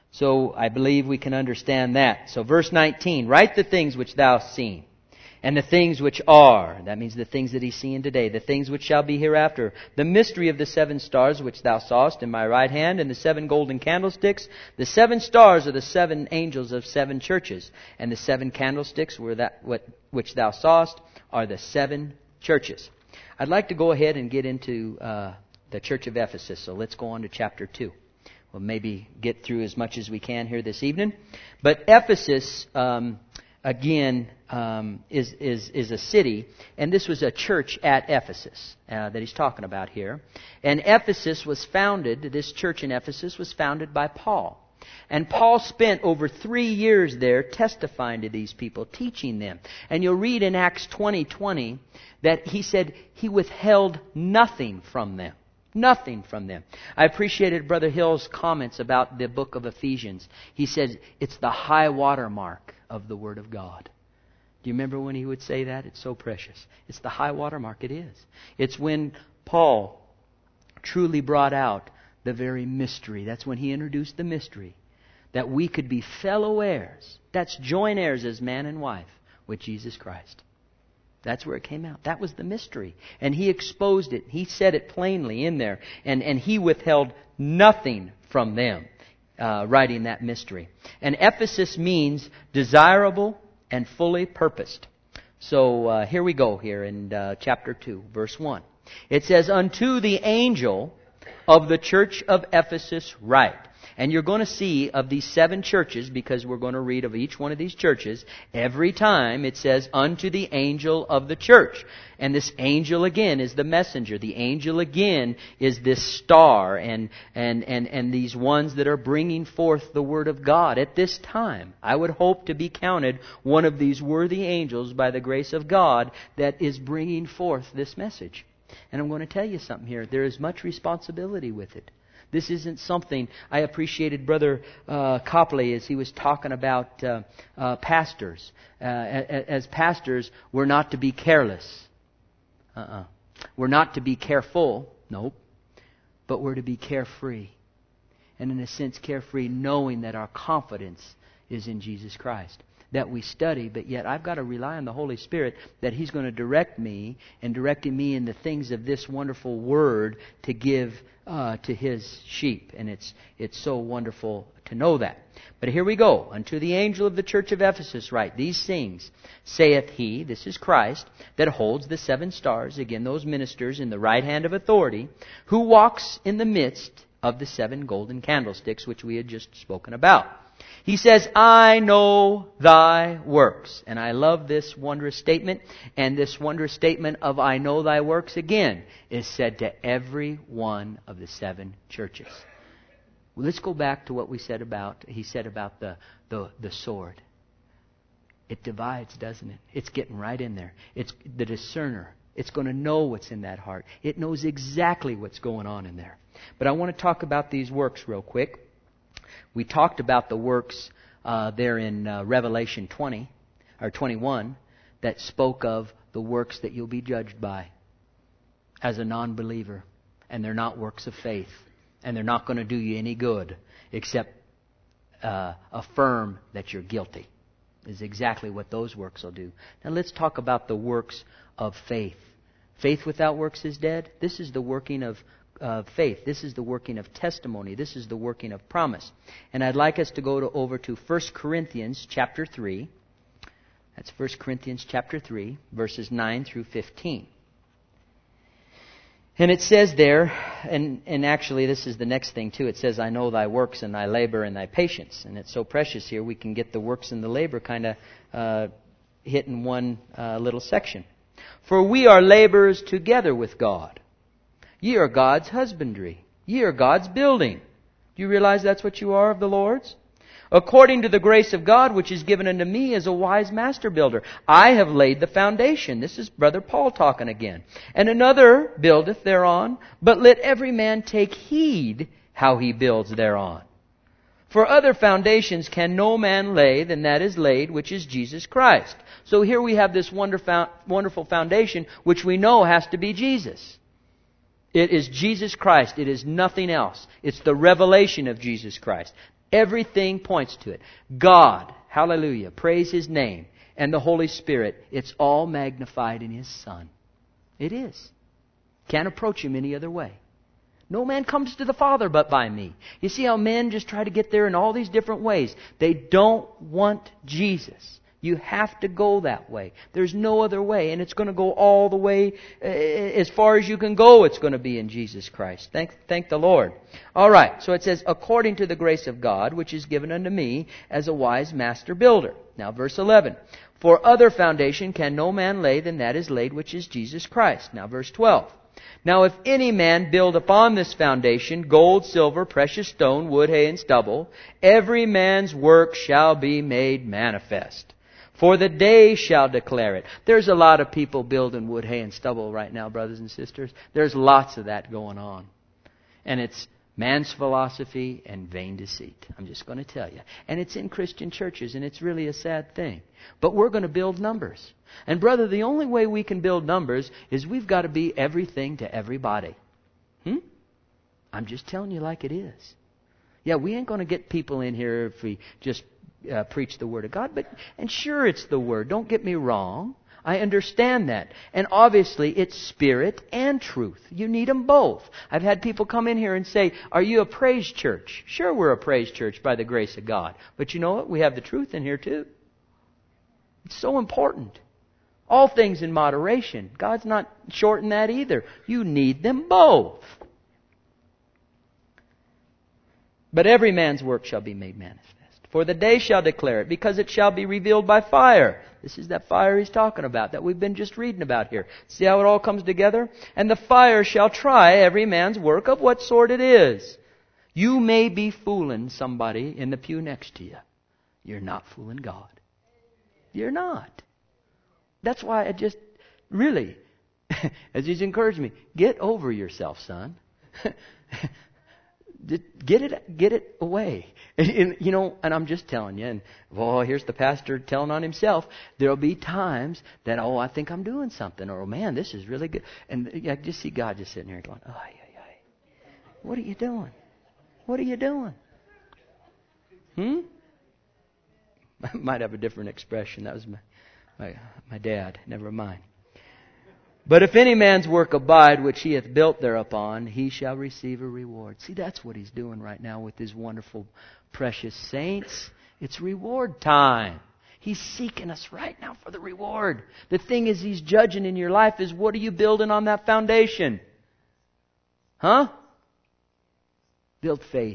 so I believe we can understand that. So verse nineteen, write the things which thou hast seen, and the things which are, that means the things that he's seeing today, the things which shall be hereafter, the mystery of the seven stars which thou sawest in my right hand, and the seven golden candlesticks. The seven stars are the seven angels of seven churches, and the seven candlesticks were that what, which thou sawest are the seven churches. I'd like to go ahead and get into uh, the church of Ephesus, so let's go on to chapter two. We'll maybe get through as much as we can here this evening. But Ephesus, um, again, um, is, is, is a city. And this was a church at Ephesus uh, that he's talking about here. And Ephesus was founded, this church in Ephesus was founded by Paul. And Paul spent over three years there testifying to these people, teaching them. And you'll read in Acts twenty twenty that he said he withheld nothing from them. Nothing from them. I appreciated Brother Hill's comments about the book of Ephesians. He said it's the high water mark of the Word of God. Do you remember when he would say that? It's so precious. It's the high water mark. It is. It's when Paul truly brought out the very mystery. That's when he introduced the mystery. That we could be fellow heirs. That's joint heirs as man and wife with Jesus Christ. That's where it came out. That was the mystery. And he exposed it. He said it plainly in there. And, and he withheld nothing from them, uh, writing that mystery. And Ephesus means desirable and fully purposed. So uh, here we go here in uh, chapter two, verse one. It says, unto the angel of the church of Ephesus write. And you're going to see of these seven churches, because we're going to read of each one of these churches, every time it says, unto the angel of the church. And this angel again is the messenger. The angel again is this star and, and, and, and these ones that are bringing forth the Word of God at this time. I would hope to be counted one of these worthy angels by the grace of God that is bringing forth this message. And I'm going to tell you something here. There is much responsibility with it. This isn't something... I appreciated Brother uh, Copley as he was talking about uh, uh, pastors. Uh, as pastors, we're not to be careless. Uh-uh. We're not to be careful. Nope. But we're to be carefree. And in a sense, carefree, knowing that our confidence is in Jesus Christ. that we study, but yet I've got to rely on the Holy Spirit that He's going to direct me and directing me in the things of this wonderful Word to give uh, to His sheep. And it's it's so wonderful to know that. But here we go. Unto the angel of the church of Ephesus write, these things saith He, this is Christ, that holds the seven stars, again those ministers in the right hand of authority, who walks in the midst of the seven golden candlesticks, which we had just spoken about. He says, I know thy works. And I love this wondrous statement. And this wondrous statement of I know thy works, again, is said to every one of the seven churches. Well, let's go back to what we said about, he said about the, the, the sword. It divides, doesn't it? It's getting right in there. It's the discerner. It's going to know what's in that heart. It knows exactly what's going on in there. But I want to talk about these works real quick. We talked about the works uh, there in uh, Revelation twenty or twenty-one that spoke of the works that you'll be judged by as a non-believer. And they're not works of faith. And they're not going to do you any good except uh, affirm that you're guilty. Is exactly what those works will do. Now let's talk about the works of faith. Faith without works is dead. This is the working of uh, faith. This is the working of testimony. This is the working of promise. And I'd like us to go to, over to First Corinthians chapter three. That's First Corinthians chapter three, verses nine through fifteen. And it says there, and, and actually this is the next thing too, it says, I know thy works and thy labor and thy patience. And it's so precious here, we can get the works and the labor kind of uh, hit in one uh, little section. For we are laborers together with God. Ye are God's husbandry. Ye are God's building. Do you realize that's what you are of the Lord's? According to the grace of God which is given unto me as a wise master builder, I have laid the foundation. This is Brother Paul talking again. And another buildeth thereon, but let every man take heed how he builds thereon. For other foundations can no man lay than that is laid, which is Jesus Christ. So here we have this wonderful foundation, which we know has to be Jesus. It is Jesus Christ. It is nothing else. It's the revelation of Jesus Christ. Everything points to it. God, hallelujah, praise His name, and the Holy Spirit, it's all magnified in His Son. It is. Can't approach Him any other way. No man comes to the Father but by me. You see how men just try to get there in all these different ways. They don't want Jesus. You have to go that way. There's no other way. And it's going to go all the way, uh, as far as you can go, it's going to be in Jesus Christ. Thank, thank the Lord. All right. So it says, according to the grace of God, which is given unto me as a wise master builder. Now verse eleven. For other foundation can no man lay than that is laid, which is Jesus Christ. Now verse twelve. Now if any man build upon this foundation gold, silver, precious stone, wood, hay, and stubble, every man's work shall be made manifest. For the day shall declare it. There's a lot of people building wood, hay, and stubble right now, brothers and sisters. There's lots of that going on. And it's man's philosophy and vain deceit. I'm just going to tell you. And it's in Christian churches, and it's really a sad thing. But we're going to build numbers. And brother, the only way we can build numbers is we've got to be everything to everybody. Hmm? I'm just telling you like it is. Yeah, we ain't going to get people in here if we just Uh, preach the Word of God, but and sure it's the Word. Don't get me wrong. I understand that. And obviously it's spirit and truth. You need them both. I've had people come in here and say, are you a praise church? Sure, we're a praise church by the grace of God. But you know what? We have the truth in here too. It's so important. All things in moderation. God's not short in that either. You need them both. But every man's work shall be made manifest. For the day shall declare it, because it shall be revealed by fire. This is that fire he's talking about, that we've been just reading about here. See how it all comes together? And the fire shall try every man's work of what sort it is. You may be fooling somebody in the pew next to you. You're not fooling God. You're not. That's why I just, really, as he's encouraged me, get over yourself, son. Get it, get it away. And, and, you know, and I'm just telling you, and well, here's the pastor telling on himself. There'll be times that, oh, I think I'm doing something, or oh, man, this is really good. And I just see God just sitting there going, oh, yeah, yeah. What are you doing? What are you doing? Hmm? I might have a different expression. That was my, my, my dad. Never mind. But if any man's work abide, which he hath built thereupon, he shall receive a reward. See, that's what he's doing right now with his wonderful, precious saints. It's reward time. He's seeking us right now for the reward. The thing is he's judging in your life is, what are you building on that foundation? Huh? Build faith.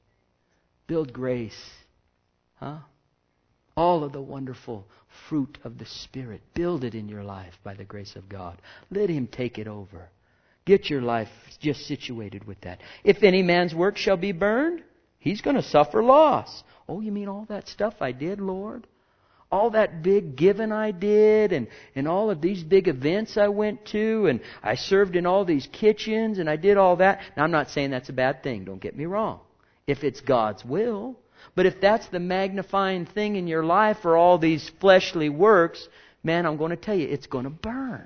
Build grace. Huh? All of the wonderful fruit of the Spirit. Build it in your life by the grace of God. Let Him take it over. Get your life just situated with that. If any man's work shall be burned, he's going to suffer loss. Oh, you mean all that stuff I did, Lord? All that big giving I did, and, and all of these big events I went to, and I served in all these kitchens, and I did all that. Now, I'm not saying that's a bad thing. Don't get me wrong. If it's God's will. But if that's the magnifying thing in your life for all these fleshly works, man, I'm going to tell you, it's going to burn.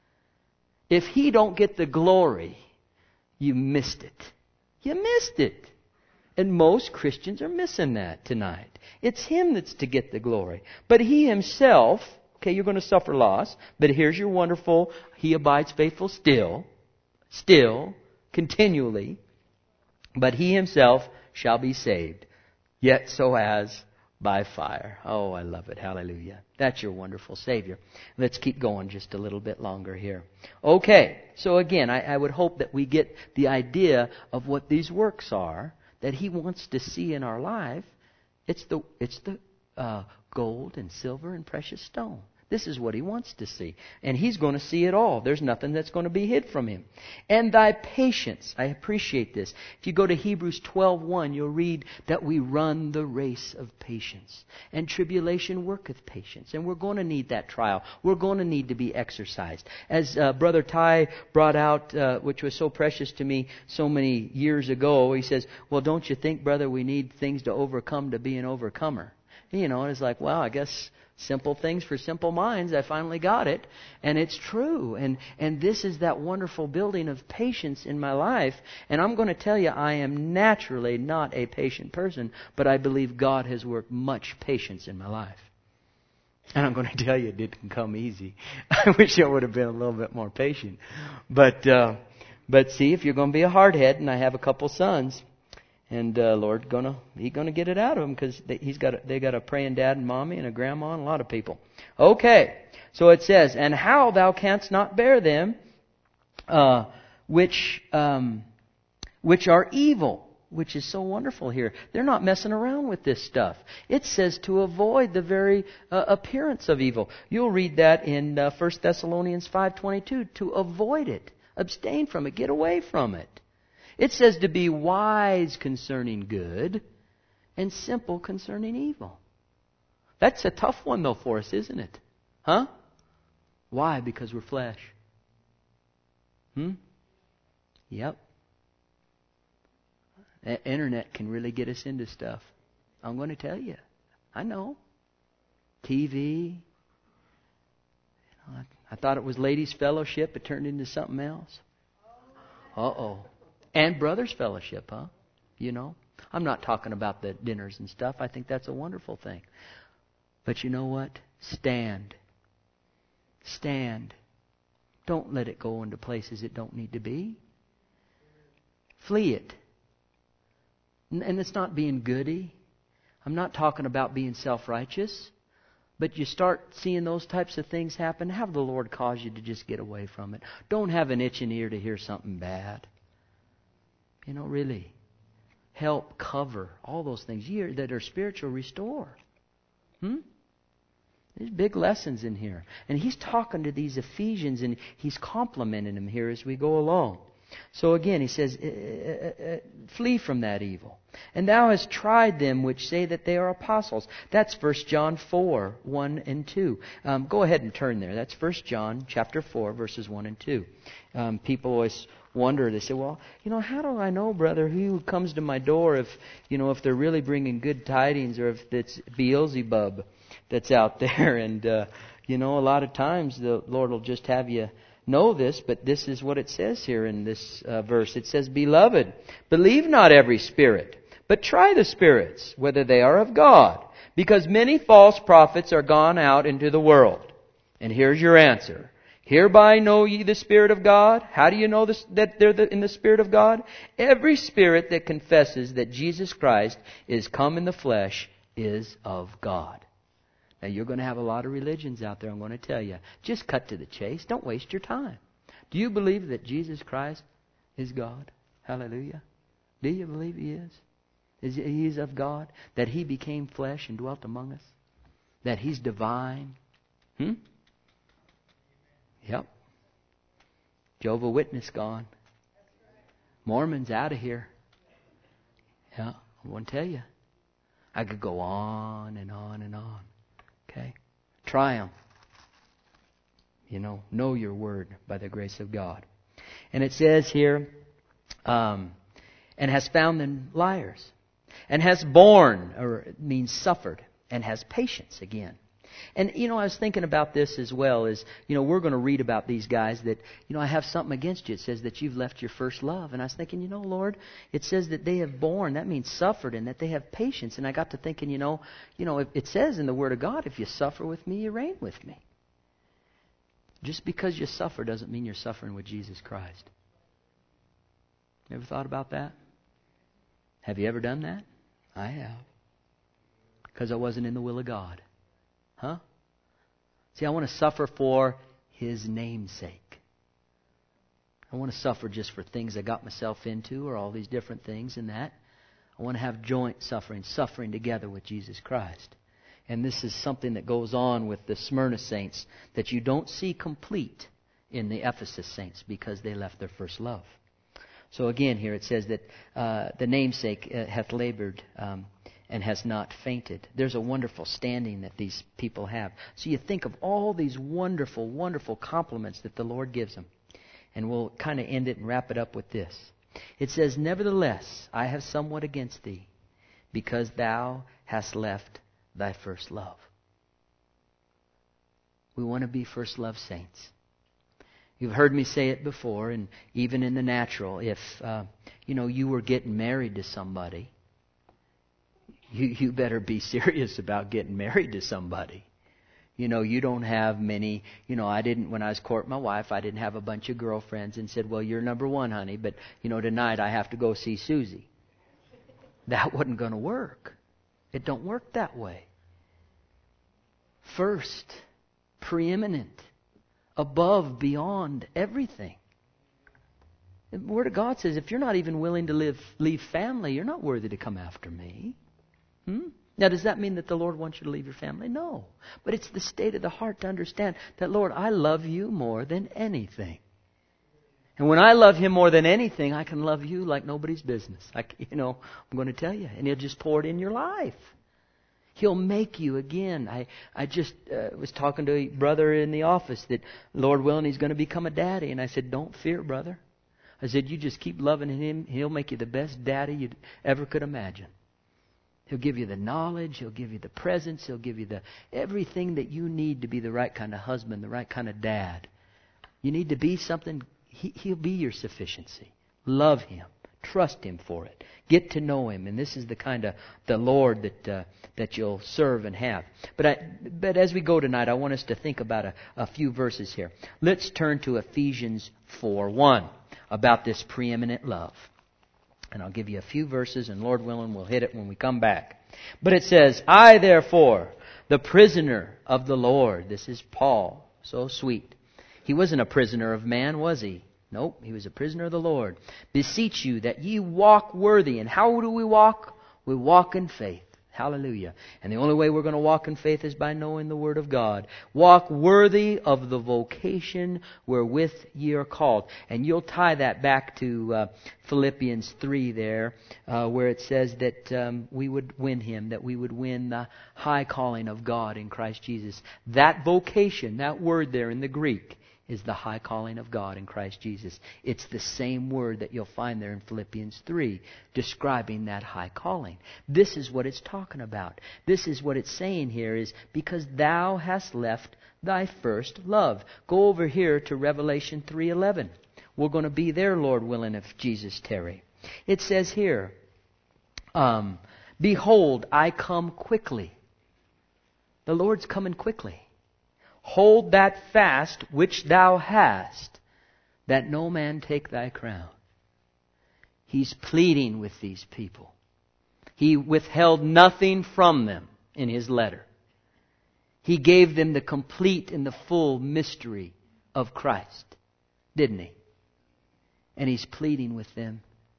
If He don't get the glory, you missed it. You missed it. And most Christians are missing that tonight. It's Him that's to get the glory. But He Himself, okay, you're going to suffer loss, but here's your wonderful, He abides faithful still, still, continually, but He Himself shall be saved. Yet so as by fire. Oh, I love it. Hallelujah. That's your wonderful Savior. Let's keep going just a little bit longer here. Okay. So again, I, I would hope that we get the idea of what these works are that He wants to see in our life. It's the, it's the uh, gold and silver and precious stone. This is what He wants to see. And He's going to see it all. There's nothing that's going to be hid from Him. And thy patience. I appreciate this. If you go to Hebrews twelve one, you'll read that we run the race of patience. And tribulation worketh patience. And we're going to need that trial. We're going to need to be exercised. As uh, Brother Ty brought out, uh, which was so precious to me so many years ago, he says, well, don't you think, brother, we need things to overcome to be an overcomer? You know, and it's like, well, I guess simple things for simple minds. I finally got it. And it's true. And and this is that wonderful building of patience in my life. And I'm going to tell you, I am naturally not a patient person, but I believe God has worked much patience in my life. And I'm going to tell you, it didn't come easy. I wish I would have been a little bit more patient. But, uh, but see, if you're going to be a hardhead, and I have a couple sons, and uh, Lord, gonna He's gonna get it out of them because they, he's got a, they got a praying dad and mommy and a grandma and a lot of people. Okay, so it says, and how thou canst not bear them, uh, which um, which are evil, which is so wonderful here. They're not messing around with this stuff. It says to avoid the very uh, appearance of evil. You'll read that in uh, First Thessalonians five twenty-two. To avoid it, abstain from it, get away from it. It says to be wise concerning good and simple concerning evil. That's a tough one, though, for us, isn't it? Huh? Why? Because we're flesh. Hmm? Yep. The internet can really get us into stuff. I'm going to tell you. I know. T V. You know, I, I thought it was ladies' fellowship. It turned into something else. Uh-oh. And brothers' fellowship, huh? You know? I'm not talking about the dinners and stuff. I think that's a wonderful thing. But you know what? Stand. Stand. Don't let it go into places it don't need to be. Flee it. And it's not being goody. I'm not talking about being self-righteous. But you start seeing those types of things happen, have the Lord cause you to just get away from it. Don't have an itching ear to hear something bad. You know, really. Help, cover, all those things here that are spiritual, restore. Hmm? There's big lessons in here. And he's talking to these Ephesians and he's complimenting them here as we go along. So again, he says, uh, uh, uh, flee from that evil. And thou hast tried them which say that they are apostles. That's First John four, one and two. Um, go ahead and turn there. That's First John chapter four, verses one and two. Um, people always wonder, they say, well, you know, how do I know, brother, who comes to my door if, you know, if they're really bringing good tidings or if it's Beelzebub that's out there? And, uh, you know, a lot of times the Lord will just have you know this, but this is what it says here in this uh, verse. It says, Beloved, believe not every spirit, but try the spirits, whether they are of God, Because many false prophets are gone out into the world. And here's your answer. Hereby know ye the Spirit of God. How do you know this, that they're the, in the Spirit of God? Every spirit that confesses that Jesus Christ is come in the flesh is of God. Now you're going to have a lot of religions out there, I'm going to tell you. Just cut to the chase. Don't waste your time. Do you believe that Jesus Christ is God? Hallelujah. Do you believe He is? Is He is of God? That He became flesh and dwelt among us? That He's divine? Hmm? Yep. Jehovah's Witness gone. Mormons out of here. Yeah, I want to tell you. I could go on and on and on. Okay? Try them. You know, know your word by the grace of God. And it says here, um, and has found them liars. And has borne, or it means suffered, and has patience again. And, you know, I was thinking about this as well as, you know, we're going to read about these guys that, you know, I have something against you. It says that you've left your first love. And I was thinking, you know, Lord, it says that they have borne. That means suffered, and that they have patience. And I got to thinking, you know, you know, it says in the Word of God, if you suffer with me, you reign with me. Just because you suffer doesn't mean you're suffering with Jesus Christ. Ever thought about that? Have you ever done that? I have. Because I wasn't in the will of God. Huh? See, I want to suffer for His name's sake. I want to suffer just for things I got myself into, or all these different things and that. I want to have joint suffering, suffering together with Jesus Christ. And this is something that goes on with the Smyrna saints that you don't see complete in the Ephesus saints because they left their first love. So again here it says that uh, the namesake uh, hath labored um, and has not fainted. There's a wonderful standing that these people have. So you think of all these wonderful, wonderful compliments that the Lord gives them. And we'll kind of end it and wrap it up with this. It says, nevertheless, I have somewhat against thee, because thou hast left thy first love. We want to be first love saints. You've heard me say it before, and even in the natural, if uh, you know you were getting married to somebody, you you better be serious about getting married to somebody. You know, you don't have many. You know, I didn't when I was courting my wife. I didn't have a bunch of girlfriends and said, "Well, you're number one, honey, but you know tonight I have to go see Susie." That wasn't going to work. It don't work that way. First, preeminent, above, beyond everything. The Word of God says, if you're not even willing to live, leave family, you're not worthy to come after me. Hmm? Now, does that mean that the Lord wants you to leave your family? No. But it's the state of the heart to understand that, Lord, I love you more than anything. And when I love Him more than anything, I can love you like nobody's business. I, you know, I'm going to tell you. And He'll just pour it in your life. He'll make you again. I, I just uh, was talking to a brother in the office that, Lord willing, he's going to become a daddy. And I said, don't fear, brother. I said, you just keep loving Him. He'll make you the best daddy you ever could imagine. He'll give you the knowledge. He'll give you the presence. He'll give you the everything that you need to be the right kind of husband, the right kind of dad. You need to be something. He, he'll be your sufficiency. Love Him. Trust Him for it. Get to know Him. And this is the kind of the Lord that uh, that you'll serve and have. But I, but as we go tonight, I want us to think about a, a few verses here. Let's turn to Ephesians four one about this preeminent love. And I'll give you a few verses, and Lord willing, we'll hit it when we come back. But it says, I therefore, the prisoner of the Lord. This is Paul. So sweet. He wasn't a prisoner of man, was he? Nope, he was a prisoner of the Lord. Beseech you that ye walk worthy. And how do we walk? We walk in faith. Hallelujah. And the only way we're going to walk in faith is by knowing the Word of God. Walk worthy of the vocation wherewith ye are called. And you'll tie that back to uh, Philippians three there, uh, where it says that um, we would win Him, that we would win the high calling of God in Christ Jesus. That vocation, that word there in the Greek, is the high calling of God in Christ Jesus. It's the same word that you'll find there in Philippians three, describing that high calling. This is what it's talking about. This is what it's saying here is, because thou hast left thy first love. Go over here to Revelation three eleven. We're going to be there, Lord willing, if Jesus tarry. It says here, um, behold, I come quickly. The Lord's coming quickly. Hold that fast which thou hast, that no man take thy crown. He's pleading with these people. He withheld nothing from them in His letter. He gave them the complete and the full mystery of Christ, didn't He? And He's pleading with them,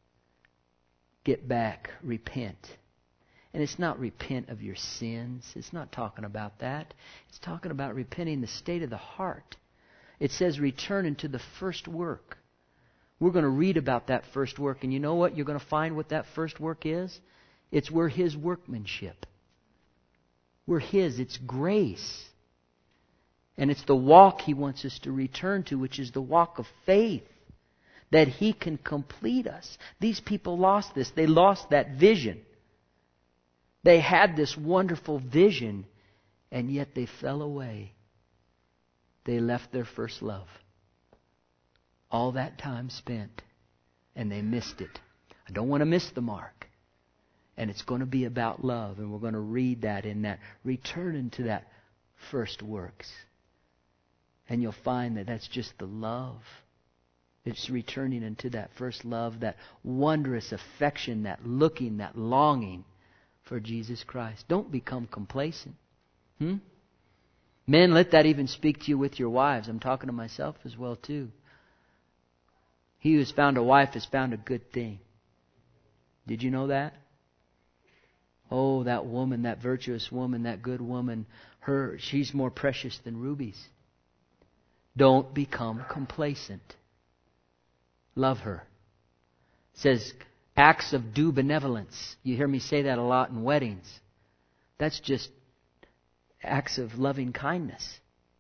get back, repent. And it's not repent of your sins. It's not talking about that. It's talking about repenting the state of the heart. It says return into the first work. We're going to read about that first work. And you know what? You're going to find what that first work is? It's we're His workmanship. We're His. It's grace. And it's the walk He wants us to return to, which is the walk of faith. That He can complete us. These people lost this. They lost that vision. They had this wonderful vision, and yet they fell away. They left their first love. All that time spent, and they missed it. I don't want to miss the mark. And it's going to be about love, and we're going to read that in that. Return to that first works. And you'll find that that's just the love. It's returning into that first love, that wondrous affection, that looking, that longing for Jesus Christ. Don't become complacent. Hmm? Men, let that even speak to you with your wives. I'm talking to myself as well too. He who has found a wife has found a good thing. Did you know that? Oh, that woman, that virtuous woman, that good woman, her, she's more precious than rubies. Don't become complacent. Love her. It says acts of due benevolence. You hear me say that a lot in weddings. That's just acts of loving kindness.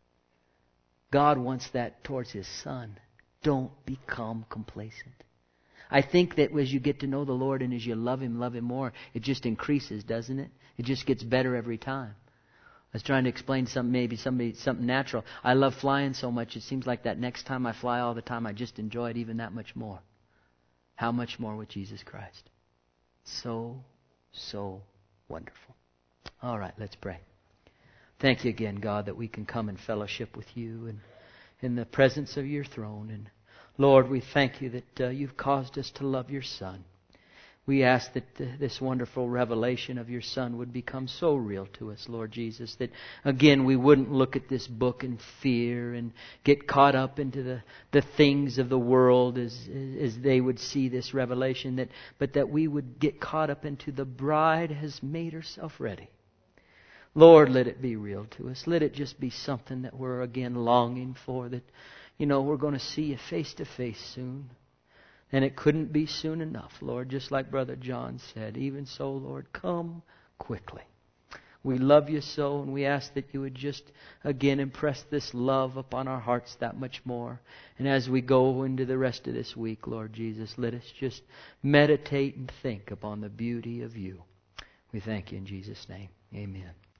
God wants that towards His Son. Don't become complacent. I think that as you get to know the Lord and as you love Him, love Him more, it just increases, doesn't it? It just gets better every time. I was trying to explain some maybe somebody something natural. I love flying so much, it seems like that next time I fly all the time, I just enjoy it even that much more. How much more with Jesus Christ? So, so wonderful. All right, let's pray. Thank you again, God, that we can come in fellowship with You and in the presence of Your throne. And Lord, we thank You that uh, You've caused us to love Your Son. We ask that uh, this wonderful revelation of Your Son would become so real to us, Lord Jesus, that again we wouldn't look at this book in fear and get caught up into the, the things of the world as, as they would see this revelation, that but that we would get caught up into the bride has made herself ready. Lord, let it be real to us. Let it just be something that we're again longing for, that, you know, we're going to see You face to face soon. And it couldn't be soon enough, Lord, just like Brother John said. Even so, Lord, come quickly. We love You so, and we ask that You would just again impress this love upon our hearts that much more. And as we go into the rest of this week, Lord Jesus, let us just meditate and think upon the beauty of You. We thank You in Jesus' name. Amen.